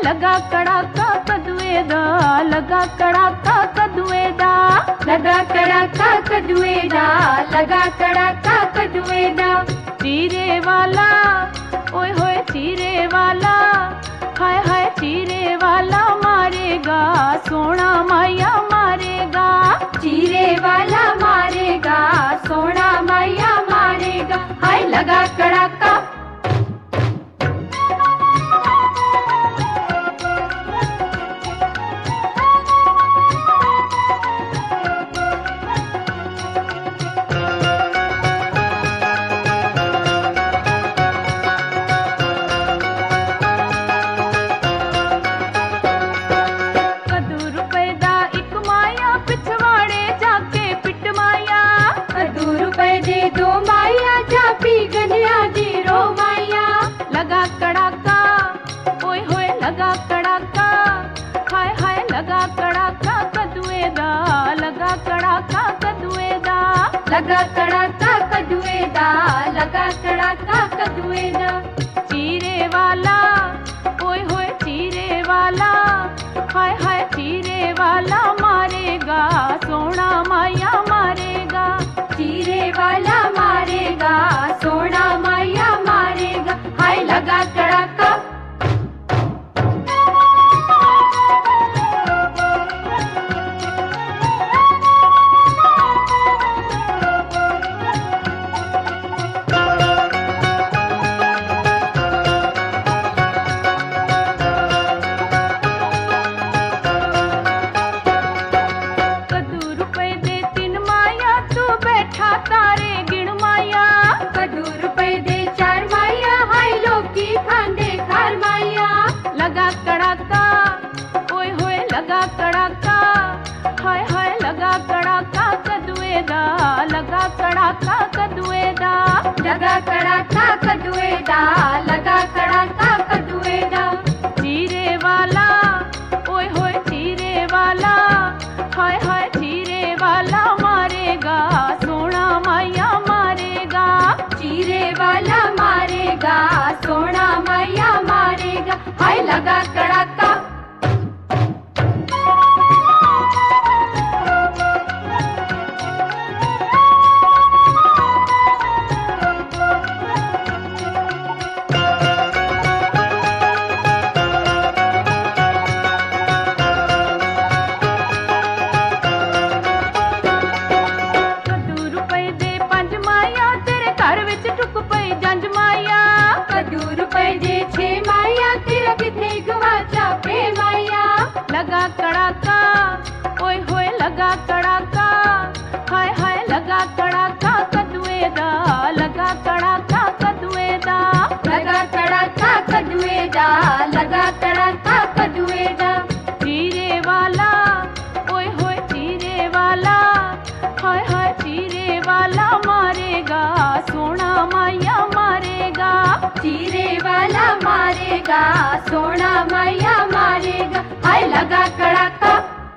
लगा कड़ाका कदुए दा, लगा कड़ाका कदुए दा, लगा कड़ाका कदुए दा, लगा कड़ाका कदुए दा। चीरे वाला ओए होए चीरे वाला, हाय हाय चीरे वाला मारेगा, सोना माया मारेगा। चीरे वाला मारेगा, सोना माया मारेगा। हाय लगा कड़ाका। दो माया जापी गलिया दी रो माया। लगा कड़ाका ओए होए लगा कड़ाका, हाय हाय लगा कड़ाका कदुए दा, लगा कड़ाका कदुए दा, लगा कड़ाका कदुए दा, लगा कड़ाका कदुए दा। चीरे वाला ओए होए चीरे वाला, हाय हाय चीरे वाला मारेगा, सोना माया मारेगा। चीरे वाला मारेगा, सोना माया मारेगा। हाय लगा कड़ाका। तारे गिण माया, कदू रुपए दे चार माया, हाय लोकी खांदे खार माया। लगा कड़ाका ओए होए लगा कड़ाका, हाय हाय लगा कड़ाका कदुए दा, लगा कड़ाका कदुए दा, लगा कड़ाका कदुए दा, लगा कड़ाका कदुए दा। चीरे वाला ओए होए चीरे वाला, हाय हाय चीरे वाला मारेगा, सोना माया मारेगा। चीरे वाला मारेगा, सोना माया मारेगा। हाय लगा कड़ाका। कदू रुपए दे छे माया, तेरा किथे गवाचा पे माया। लगा कड़ाका ओए होए लगा कड़ाका, हाय हाय लगा कड़ाका कदुए दा, लगा कड़ाका कदुए दा, लगा कड़ाका कदुए दा, लगा कड़ाका कदुए दा। चीरे वाला ओए होए चीरे वाला, हाय हाय चीरे वाला मारेगा, सोना माया मारेगा। चीरे वाला मारेगा, सोना माया मारेगा। हाय लगा कड़ाका।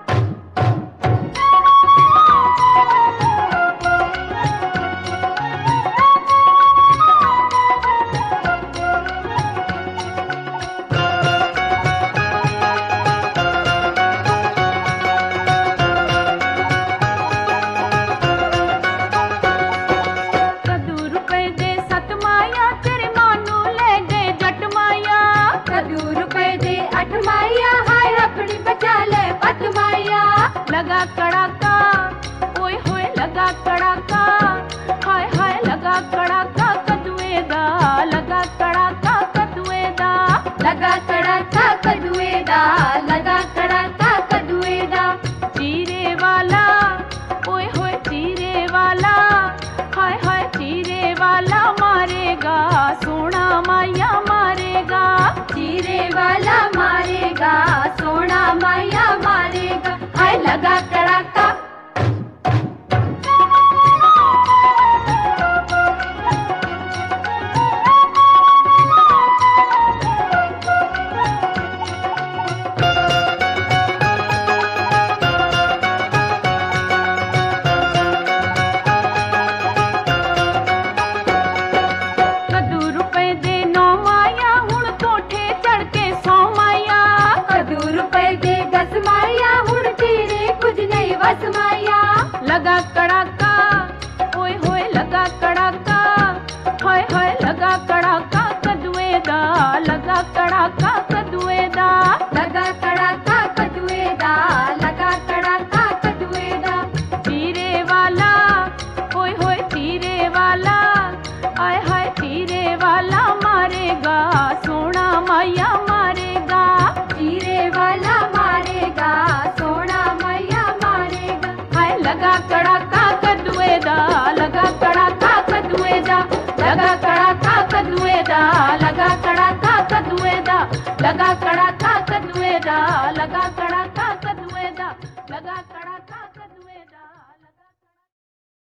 लगा कड़ाका ओए होए लगा कड़ाका, हाय हाय लगा कड़ाका कदुए दा, लगा कड़ाका कदुए दा, लगा कड़ाका कदुए दा, लगा कड़ाका कदुए दा। चीरे वाला ओए होए चीरे वाला, हाय हाय चीरे वाला मारेगा, सोना माया मारेगा। चीरे वाला मारेगा, सोना माया मारेगा। हाय लगा कड़ाका। लगा कड़ाका ओए होए लगा कड़ाका हाय हाय लगा कड़ाका कदुए दा लगा कड़ाका कदुए दा लगा कड़ाका कदुए दा लगा कड़ाका कदुए दा तीरे वाला ओए होए तीरे वाला आय हाय तीरे वाला मारेगा सोना माया मारेगा तीरे वाला मारेगा सोना मैया मारेगा हाय लगा कड़ाका कदुए दा लगा कड़ाका कदुए दा लगा कड़ाका कदुए दा लगा कड़ाका कदुए दा लगा कड़ाका कदुए दा लगा